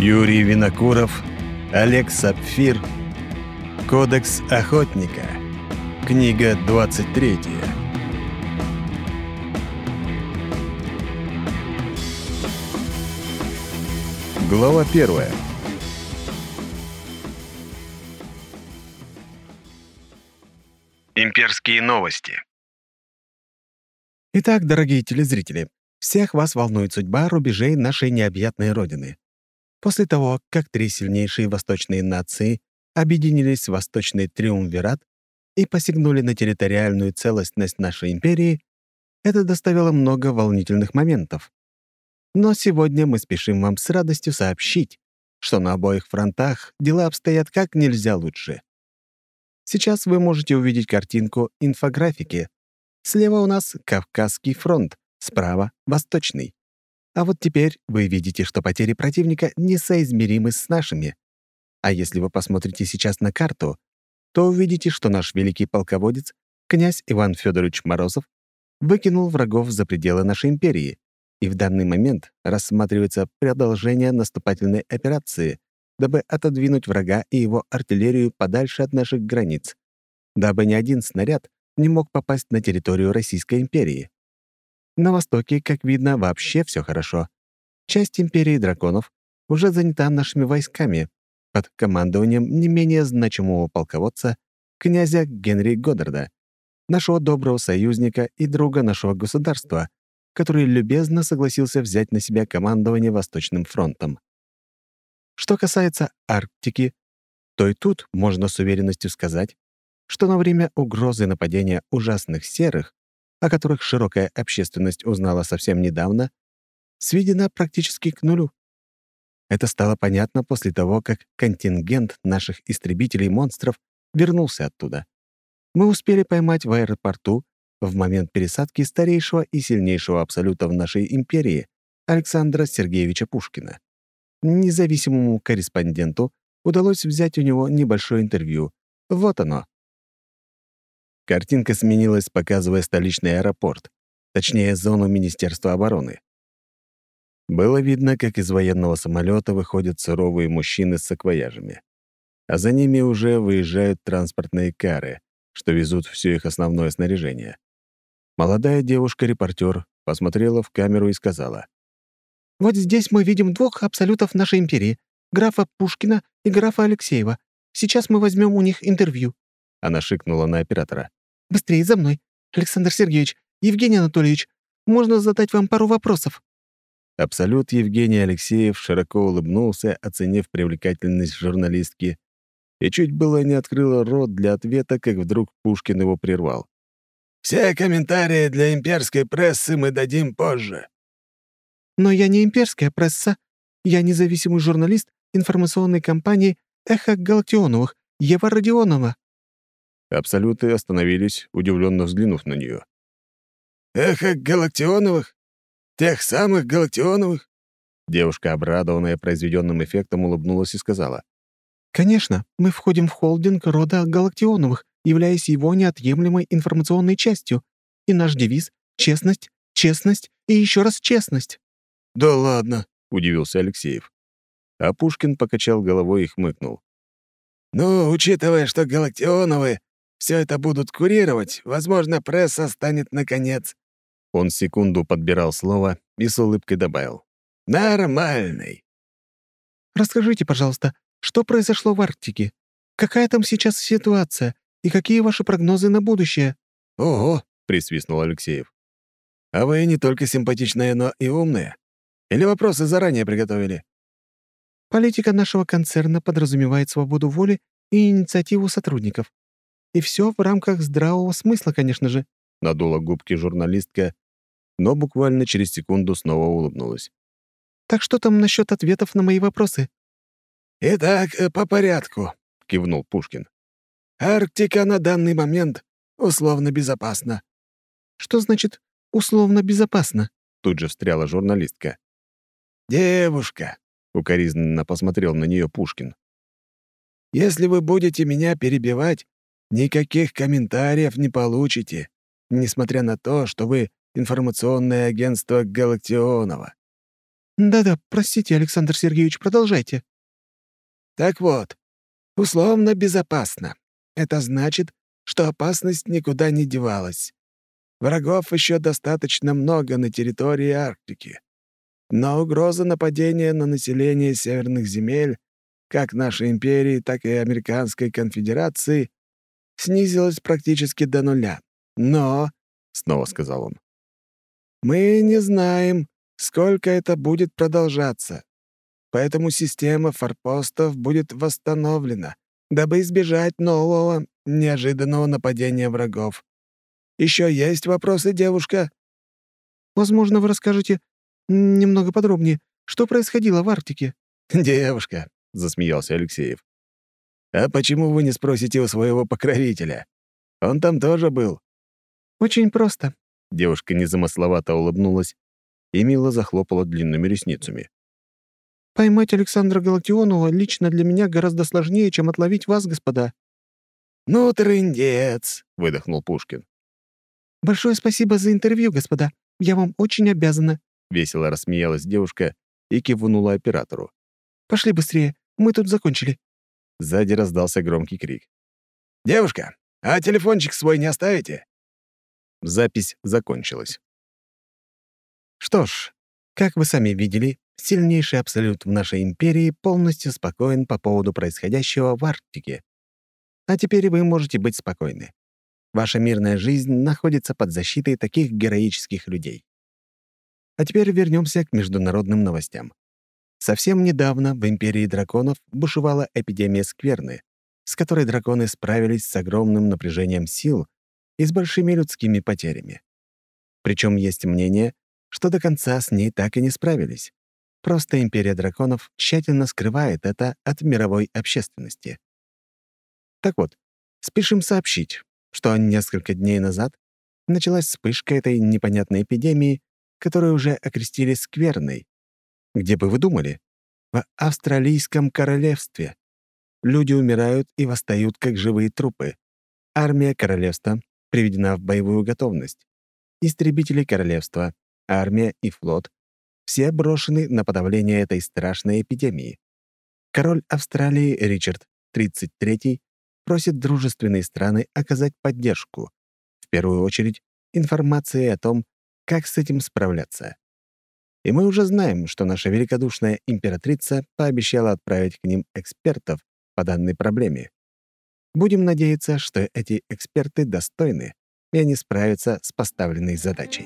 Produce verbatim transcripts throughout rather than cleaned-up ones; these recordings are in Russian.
Юрий Винокуров, Олег Сапфир. Кодекс охотника. Книга двадцать третья. Глава первая. Имперские новости. Итак, дорогие телезрители, всех вас волнует судьба рубежей нашей необъятной Родины. После того, как три сильнейшие восточные нации объединились в Восточный Триумвират и посягнули на территориальную целостность нашей империи, это доставило много волнительных моментов. Но сегодня мы спешим вам с радостью сообщить, что на обоих фронтах дела обстоят как нельзя лучше. Сейчас вы можете увидеть картинку инфографики. Слева у нас Кавказский фронт, справа — Восточный. А вот теперь вы видите, что потери противника несоизмеримы с нашими. А если вы посмотрите сейчас на карту, то увидите, что наш великий полководец, князь Иван Федорович Морозов, выкинул врагов за пределы нашей империи, и в данный момент рассматривается продолжение наступательной операции, дабы отодвинуть врага и его артиллерию подальше от наших границ, дабы ни один снаряд не мог попасть на территорию Российской империи. На востоке, как видно, вообще все хорошо. Часть империи драконов уже занята нашими войсками под командованием не менее значимого полководца князя Генри Годдарда, нашего доброго союзника и друга нашего государства, который любезно согласился взять на себя командование Восточным фронтом. Что касается Арктики, то и тут можно с уверенностью сказать, что на время угрозы нападения ужасных серых, о которых широкая общественность узнала совсем недавно, сведена практически к нулю. Это стало понятно после того, как контингент наших истребителей-монстров вернулся оттуда. Мы успели поймать в аэропорту в момент пересадки старейшего и сильнейшего абсолюта в нашей империи Александра Сергеевича Пушкина. Независимому корреспонденту удалось взять у него небольшое интервью. Вот оно. Картинка сменилась, показывая столичный аэропорт, точнее, зону Министерства обороны. Было видно, как из военного самолета выходят суровые мужчины с саквояжами, а за ними уже выезжают транспортные кары, что везут все их основное снаряжение. Молодая девушка-репортер посмотрела в камеру и сказала: «Вот здесь мы видим двух абсолютов нашей империи — графа Пушкина и графа Алексеева. Сейчас мы возьмем у них интервью». Она шикнула на оператора. «Быстрее за мной! Александр Сергеевич, Евгений Анатольевич, можно задать вам пару вопросов?» Абсолют Евгений Алексеев широко улыбнулся, оценив привлекательность журналистки, и чуть было не открыла рот для ответа, как вдруг Пушкин его прервал. «Все комментарии для имперской прессы мы дадим позже». «Но я не имперская пресса. Я независимый журналист информационной компании «Эхо Галактионовых» Ева Родионова». Абсолюты остановились, удивленно взглянув на нее. «Эхо Галактионовых? Тех самых Галактионовых?» Девушка, обрадованная произведенным эффектом, улыбнулась и сказала: «Конечно, мы входим в холдинг рода Галактионовых, являясь его неотъемлемой информационной частью. И наш девиз — честность, честность и еще раз честность». «Да ладно», — удивился Алексеев. А Пушкин покачал головой и хмыкнул. «Ну, учитывая, что Галактионовы все это будут курировать, возможно, пресса станет наконец». Он секунду подбирал слово и с улыбкой добавил: «Нормальный». «Расскажите, пожалуйста, что произошло в Арктике? Какая там сейчас ситуация? И какие ваши прогнозы на будущее?» «Ого!» — присвистнул Алексеев. «А вы не только симпатичная, но и умная. Или вопросы заранее приготовили?» «Политика нашего концерна подразумевает свободу воли и инициативу сотрудников. И все в рамках здравого смысла, конечно же», — надула губки журналистка, но буквально через секунду снова улыбнулась. «Так что там насчет ответов на мои вопросы?» «Итак, э, по порядку», — кивнул Пушкин. «Арктика на данный момент условно безопасна». «Что значит «условно безопасно»?» — тут же встряла журналистка. «Девушка», — укоризненно посмотрел на нее Пушкин, «если вы будете меня перебивать, никаких комментариев не получите, несмотря на то, что вы информационное агентство Галактионова. Да-да, простите, Александр Сергеевич, продолжайте. Так вот, условно безопасно. Это значит, что опасность никуда не девалась. Врагов еще достаточно много на территории Арктики. Но угроза нападения на население северных земель, как нашей империи, так и Американской конфедерации, снизилась практически до нуля. Но, — снова сказал он, — мы не знаем, сколько это будет продолжаться. Поэтому система форпостов будет восстановлена, дабы избежать нового, неожиданного нападения врагов. Еще есть вопросы, девушка?» Возможно, вы расскажете немного подробнее, что происходило в Арктике. «Девушка», — засмеялся Алексеев. «А почему вы не спросите у своего покровителя? Он там тоже был». Очень просто. Девушка незамысловато улыбнулась и мило захлопала длинными ресницами. Поймать Александра Галактионова лично для меня гораздо сложнее, чем отловить вас, господа. «Ну, трындец», — выдохнул Пушкин. Большое спасибо за интервью, господа. Я вам очень обязана. Весело рассмеялась девушка и кивнула оператору. Пошли быстрее, мы тут закончили. Сзади раздался громкий крик. «Девушка, а телефончик свой не оставите?» Запись закончилась. Что ж, как вы сами видели, сильнейший абсолют в нашей империи полностью спокоен по поводу происходящего в Арктике. А теперь вы можете быть спокойны. Ваша мирная жизнь находится под защитой таких героических людей. А теперь вернемся к международным новостям. Совсем недавно в Империи драконов бушевала эпидемия скверны, с которой драконы справились с огромным напряжением сил и с большими людскими потерями. Причем есть мнение, что до конца с ней так и не справились. Просто Империя драконов тщательно скрывает это от мировой общественности. Так вот, спешим сообщить, что несколько дней назад началась вспышка этой непонятной эпидемии, которую уже окрестили скверной. Где бы вы думали? В Австралийском королевстве. Люди умирают и восстают, как живые трупы. Армия королевства приведена в боевую готовность. Истребители королевства, армия и флот — все брошены на подавление этой страшной эпидемии. Король Австралии Ричард тридцать третий просит дружественные страны оказать поддержку. В первую очередь, информацией о том, как с этим справляться. И мы уже знаем, что наша великодушная императрица пообещала отправить к ним экспертов по данной проблеме. Будем надеяться, что эти эксперты достойны, и они справятся с поставленной задачей.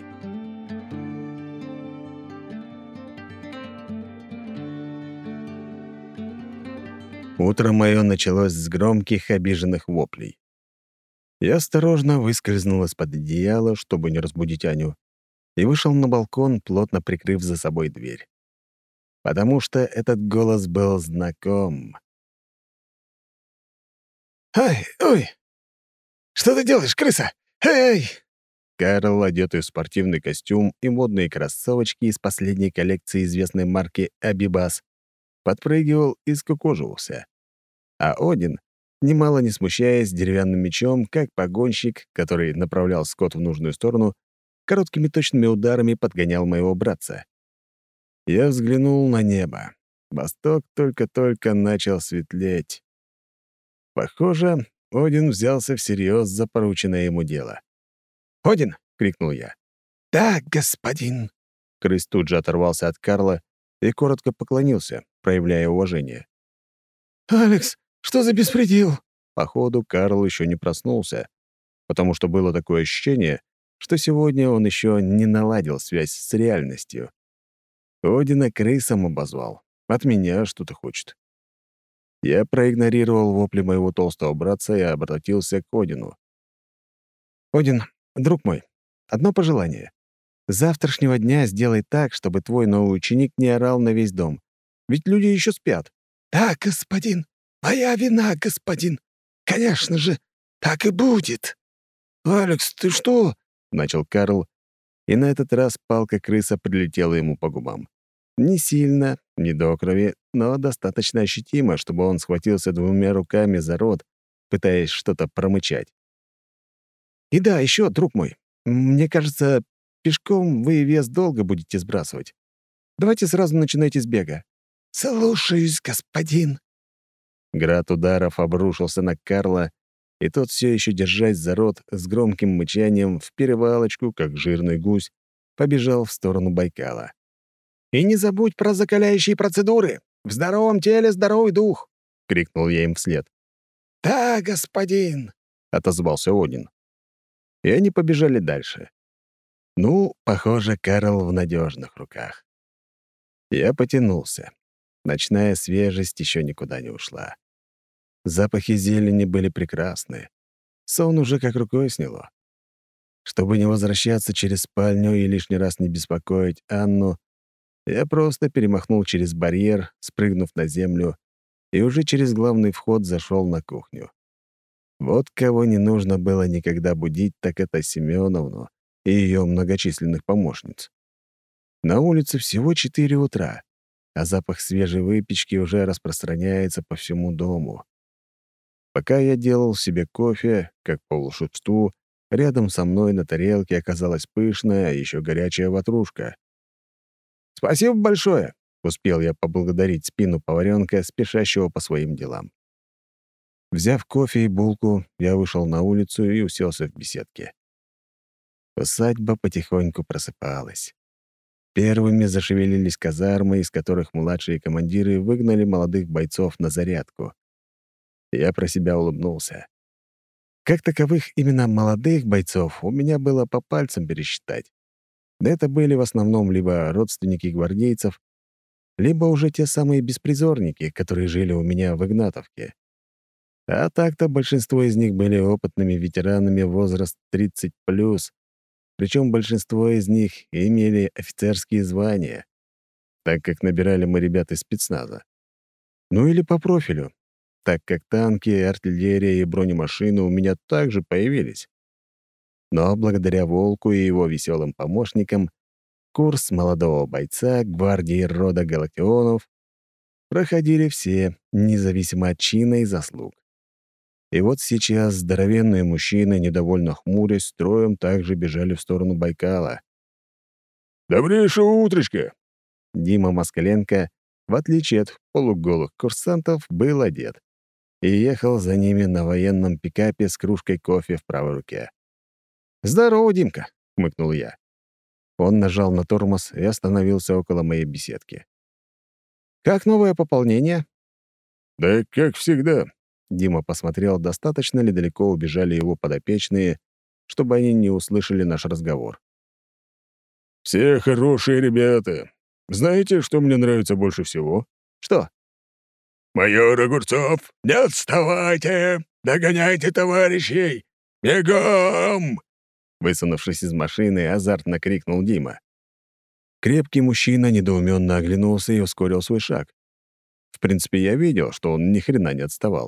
Утро мое началось с громких обиженных воплей. Я осторожно выскользнул из-под одеяла, чтобы не разбудить Аню, и вышел на балкон, плотно прикрыв за собой дверь. Потому что этот голос был знаком. «Ай, ой! Что ты делаешь, крыса? Эй!» Карл, одетый в спортивный костюм и модные кроссовочки из последней коллекции известной марки «Абибас», подпрыгивал и скукоживался. А Один, немало не смущаясь, деревянным мечом, как погонщик, который направлял скот в нужную сторону, короткими точными ударами подгонял моего братца. Я взглянул на небо. Восток только-только начал светлеть. Похоже, Один взялся всерьез за порученное ему дело. «Один!» — крикнул я. «Да, господин!» Крыс тут же оторвался от Карла и коротко поклонился, проявляя уважение. «Алекс, что за беспредел?» Походу, Карл еще не проснулся, потому что было такое ощущение, что сегодня он еще не наладил связь с реальностью. Одина крысом обозвал. От меня что-то хочет. Я проигнорировал вопли моего толстого братца и обратился к Одину. «Один, друг мой, одно пожелание. С завтрашнего дня сделай так, чтобы твой новый ученик не орал на весь дом. Ведь люди еще спят». «Да, господин. Моя вина, господин. Конечно же, так и будет». «Алекс, ты что?» — начал Карл, и на этот раз палка-крыса прилетела ему по губам. Не сильно, не до крови, но достаточно ощутимо, чтобы он схватился двумя руками за рот, пытаясь что-то промычать. «И да, еще, друг мой, мне кажется, пешком вы вес долго будете сбрасывать. Давайте сразу начинайте с бега». «Слушаюсь, господин». Град ударов обрушился на Карла, и тот, все еще держась за рот, с громким мычанием в перевалочку, как жирный гусь, побежал в сторону Байкала. «И не забудь про закаляющие процедуры! В здоровом теле здоровый дух!» — крикнул я им вслед. «Да, господин!» — отозвался Один. И они побежали дальше. Ну, похоже, Карл в надежных руках. Я потянулся. Ночная свежесть еще никуда не ушла. Запахи зелени были прекрасны. Сон уже как рукой сняло. Чтобы не возвращаться через спальню и лишний раз не беспокоить Анну, я просто перемахнул через барьер, спрыгнув на землю, и уже через главный вход зашел на кухню. Вот кого не нужно было никогда будить, так это Семеновну и ее многочисленных помощниц. На улице всего четыре утра, а запах свежей выпечки уже распространяется по всему дому. Пока я делал себе кофе, как по волшебству, рядом со мной на тарелке оказалась пышная, еще горячая ватрушка. «Спасибо большое!» — успел я поблагодарить спину поваренка, спешащего по своим делам. Взяв кофе и булку, я вышел на улицу и уселся в беседке. Усадьба потихоньку просыпалась. Первыми зашевелились казармы, из которых младшие командиры выгнали молодых бойцов на зарядку. Я про себя улыбнулся. Как таковых именно молодых бойцов у меня было по пальцам пересчитать. Да это были в основном либо родственники гвардейцев, либо уже те самые беспризорники, которые жили у меня в Игнатовке. А так-то большинство из них были опытными ветеранами возраст тридцать плюс, причем большинство из них имели офицерские звания, так как набирали мы ребят из спецназа. Ну или по профилю, так как танки, артиллерия и бронемашины у меня также появились. Но благодаря Волку и его веселым помощникам курс молодого бойца гвардии рода Галактионов проходили все, независимо от чина и заслуг. И вот сейчас здоровенные мужчины, недовольно хмурясь, строем также бежали в сторону Байкала. «Добрейшего утречка!» Дима Москаленко, в отличие от полуголых курсантов, был одет и ехал за ними на военном пикапе с кружкой кофе в правой руке. «Здорово, Димка!» — хмыкнул я. Он нажал на тормоз и остановился около моей беседки. «Как новое пополнение?» «Да как всегда». Дима посмотрел, достаточно ли далеко убежали его подопечные, чтобы они не услышали наш разговор. «Все хорошие ребята. Знаете, что мне нравится больше всего?» «Что?» «Майор Огурцов, не отставайте! Догоняйте товарищей! Бегом!» Высунувшись из машины, азартно крикнул Дима. Крепкий мужчина недоуменно оглянулся и ускорил свой шаг. В принципе, я видел, что он ни хрена не отставал.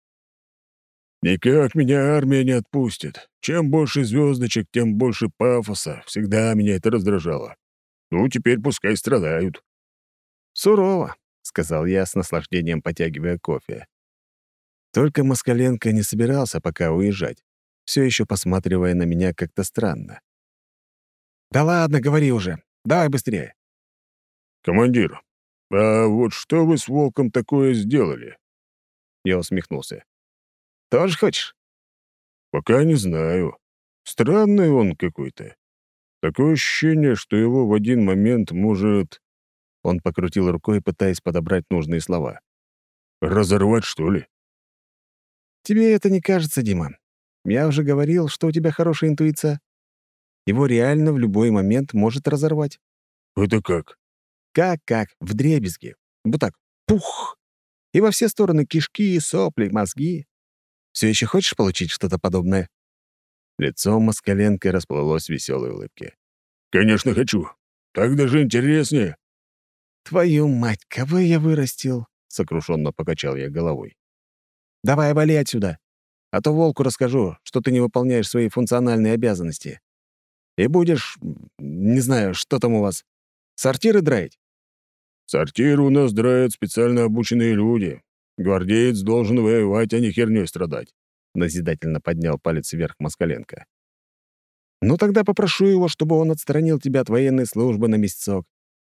«Никак меня армия не отпустит. Чем больше звездочек, тем больше пафоса. Всегда меня это раздражало. Ну, теперь пускай страдают». «Сурово», — сказал я с наслаждением, потягивая кофе. Только Москаленко не собирался пока уезжать, все еще посматривая на меня как-то странно. «Да ладно, говори уже. Давай быстрее». «Командир, а вот что вы с Волком такое сделали?» Я усмехнулся. «Тоже хочешь?» «Пока не знаю. Странный он какой-то. Такое ощущение, что его в один момент может...» Он покрутил рукой, пытаясь подобрать нужные слова. «Разорвать, что ли?» «Тебе это не кажется, Дима? Я уже говорил, что у тебя хорошая интуиция. Его реально в любой момент может разорвать». «Это как?» «Как-как? Вдребезги. Вот так. Пух! И во все стороны кишки, сопли, мозги. Все еще хочешь получить что-то подобное?» Лицо Москаленко расплылось в веселой улыбке. «Конечно хочу. Так даже интереснее». «Твою мать, кого я вырастил?» — сокрушенно покачал я головой. «Давай вали отсюда, а то Волку расскажу, что ты не выполняешь свои функциональные обязанности. И будешь, не знаю, что там у вас, сортиры драить?» «Сортиры у нас драят специально обученные люди. Гвардеец должен воевать, а не хернёй страдать», — назидательно поднял палец вверх Москаленко. «Ну тогда попрошу его, чтобы он отстранил тебя от военной службы на месяцок.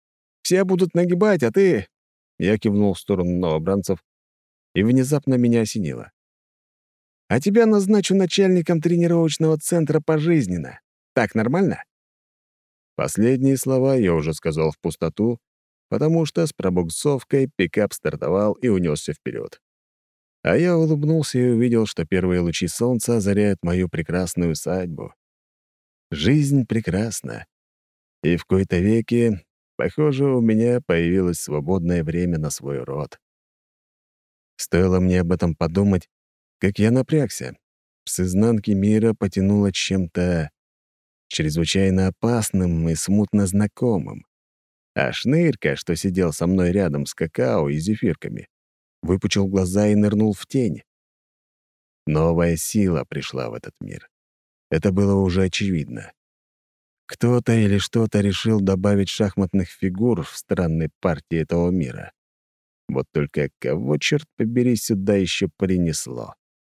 Все будут нагибать, а ты...» Я кивнул в сторону новобранцев, и внезапно меня осенило. «А тебя назначу начальником тренировочного центра пожизненно. Так нормально?» Последние слова я уже сказал в пустоту, потому что с пробуксовкой пикап стартовал и унесся вперед. А я улыбнулся и увидел, что первые лучи солнца озаряют мою прекрасную усадьбу. Жизнь прекрасна, и в кои-то веки, похоже, у меня появилось свободное время на свой род. Стоило мне об этом подумать, как я напрягся. С изнанки мира потянуло чем-то чрезвычайно опасным и смутно знакомым. А шнырька, что сидел со мной рядом с какао и зефирками, выпучил глаза и нырнул в тень. Новая сила пришла в этот мир. Это было уже очевидно. Кто-то или что-то решил добавить шахматных фигур в странной партии этого мира. Вот только кого, черт побери, сюда еще принесло?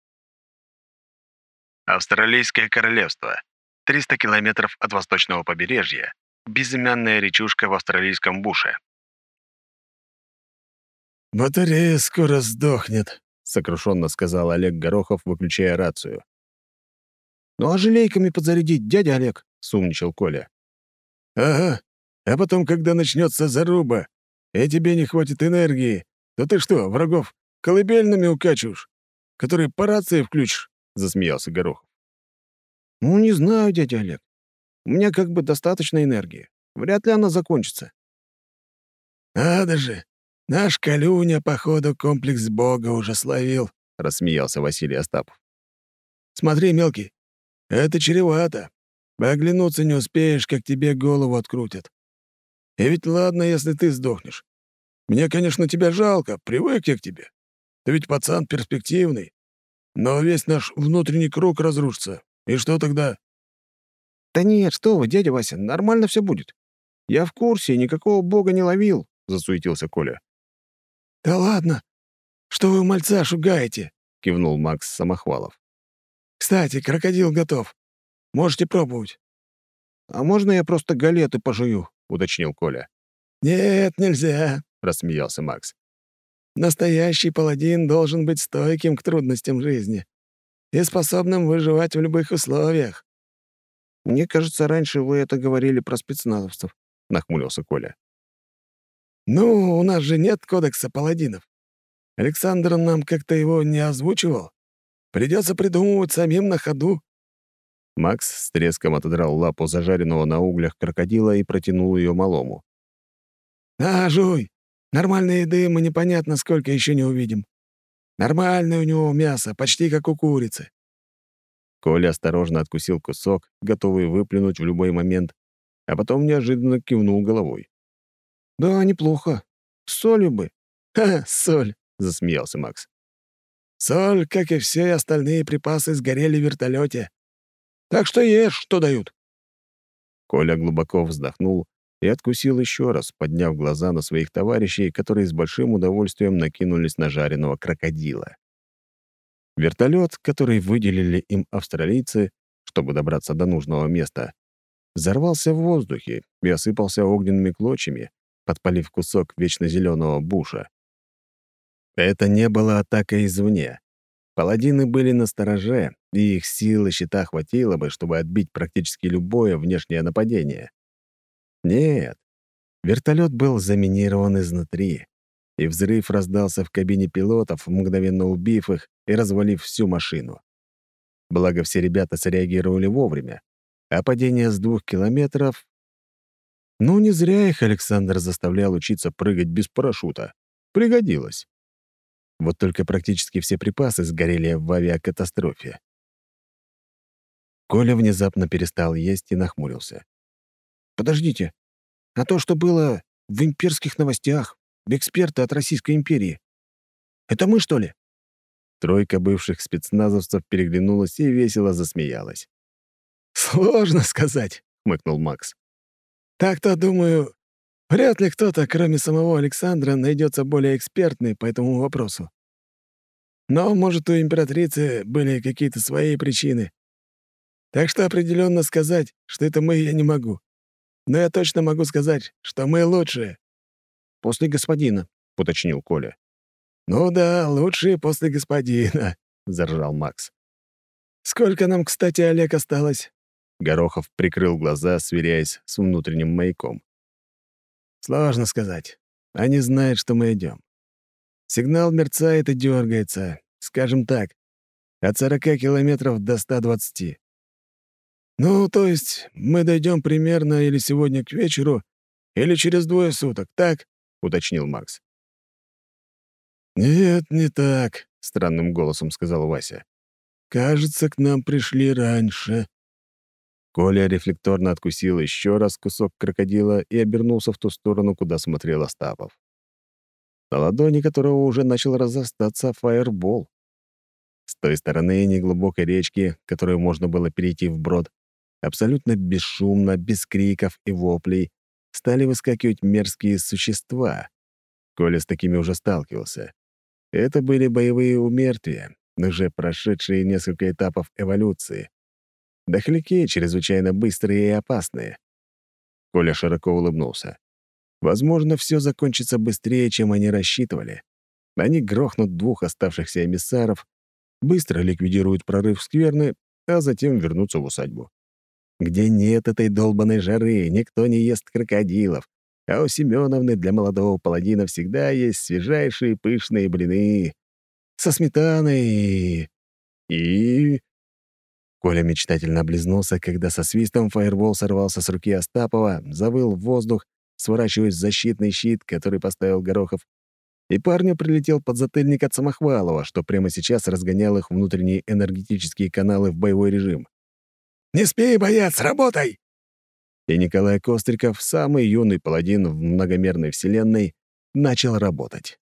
Австралийское королевство. триста километров от восточного побережья. Безымянная речушка в австралийском буше. «Батарея скоро сдохнет», — сокрушенно сказал Олег Горохов, выключая рацию. «Ну а желейками подзарядить, дядя Олег?» — сумничал Коля. «Ага. А потом, когда начнется заруба, и тебе не хватит энергии, то ты что, врагов колыбельными укачиваешь, которые по рации включишь?» — засмеялся Горохов. «Ну, не знаю, дядя Олег. У меня как бы достаточно энергии. Вряд ли она закончится». «Надо же! Наш Колюня, походу, комплекс Бога уже словил», — рассмеялся Василий Остапов. «Смотри, мелкий, это чревато. Оглянуться не успеешь, как тебе голову открутят. И ведь ладно, если ты сдохнешь. Мне, конечно, тебя жалко, привык я к тебе. Ты ведь пацан перспективный. Но весь наш внутренний круг разрушится. И что тогда?» «Да нет, что вы, дядя Вася, нормально все будет. Я в курсе, никакого бога не ловил», — засуетился Коля. «Да ладно! Что вы мальца шугаете?» — кивнул Макс Самохвалов. «Кстати, крокодил готов. Можете пробовать». «А можно я просто галеты пожую?» — уточнил Коля. «Нет, нельзя», — рассмеялся Макс. «Настоящий паладин должен быть стойким к трудностям жизни и способным выживать в любых условиях». «Мне кажется, раньше вы это говорили про спецназовцев», — нахмурился Коля. «Ну, у нас же нет кодекса паладинов. Александр нам как-то его не озвучивал. Придется придумывать самим на ходу». Макс с треском отодрал лапу зажаренного на углях крокодила и протянул ее малому. «На, жуй! Нормальной еды мы непонятно сколько еще не увидим. Нормальное у него мясо, почти как у курицы». Коля осторожно откусил кусок, готовый выплюнуть в любой момент, а потом неожиданно кивнул головой. «Да, неплохо. С солью бы». «Ха, соль!» — засмеялся Макс. «Соль, как и все остальные припасы, сгорели в вертолете. Так что ешь, что дают». Коля глубоко вздохнул и откусил еще раз, подняв глаза на своих товарищей, которые с большим удовольствием накинулись на жареного крокодила. Вертолет, который выделили им австралийцы, чтобы добраться до нужного места, взорвался в воздухе и осыпался огненными клочьями, подпалив кусок вечно зеленого буша. Это не было атакой извне. Паладины были настороже, и их сил и щита хватило бы, чтобы отбить практически любое внешнее нападение. Нет, вертолет был заминирован изнутри, и взрыв раздался в кабине пилотов, мгновенно убив их и развалив всю машину. Благо, все ребята среагировали вовремя, а падение с двух километров... Ну, не зря их Александр заставлял учиться прыгать без парашюта. Пригодилось. Вот только практически все припасы сгорели в авиакатастрофе. Коля внезапно перестал есть и нахмурился. «Подождите, а то, что было в имперских новостях, эксперты от Российской империи, это мы, что ли?» Тройка бывших спецназовцев переглянулась и весело засмеялась. «Сложно сказать», — хмыкнул Макс. «Так-то, думаю, вряд ли кто-то, кроме самого Александра, найдется более экспертный по этому вопросу. Но, может, у императрицы были какие-то свои причины. Так что определенно сказать, что это мы, я не могу. Но я точно могу сказать, что мы лучшие». после господина», — уточнил Коля. «Ну да, лучше после господина», — заржал Макс. «Сколько нам, кстати, Олег, осталось?» Горохов прикрыл глаза, сверяясь с внутренним маяком. «Сложно сказать. Они знают, что мы идем. Сигнал мерцает и дергается. Скажем так, от сорока километров до ста двадцати. Ну, то есть мы дойдем примерно или сегодня к вечеру, или через двое суток, так?» — уточнил Макс. «Нет, не так», — странным голосом сказал Вася. «Кажется, к нам пришли раньше». Коля рефлекторно откусил еще раз кусок крокодила и обернулся в ту сторону, куда смотрел Остапов. На ладони которого уже начал разрастаться фаербол. С той стороны неглубокой речки, которую можно было перейти вброд, абсолютно бесшумно, без криков и воплей, стали выскакивать мерзкие существа. Коля с такими уже сталкивался. Это были боевые умертвия, уже прошедшие несколько этапов эволюции. Дохляки чрезвычайно быстрые и опасные. Коля широко улыбнулся. Возможно, все закончится быстрее, чем они рассчитывали. Они грохнут двух оставшихся эмиссаров, быстро ликвидируют прорыв скверны, а затем вернутся в усадьбу. Где нет этой долбанной жары, никто не ест крокодилов, а у Семеновны для молодого паладина всегда есть свежайшие пышные блины со сметаной и... и... Коля мечтательно облизнулся, когда со свистом фаербол сорвался с руки Остапова, завыл в воздух, сворачиваясь в защитный щит, который поставил Горохов, и парню прилетел подзатыльник от Самохвалова, что прямо сейчас разгонял их внутренние энергетические каналы в боевой режим. «Не спи, боец, работай!» И Николай Костриков, самый юный паладин в многомерной вселенной, начал работать.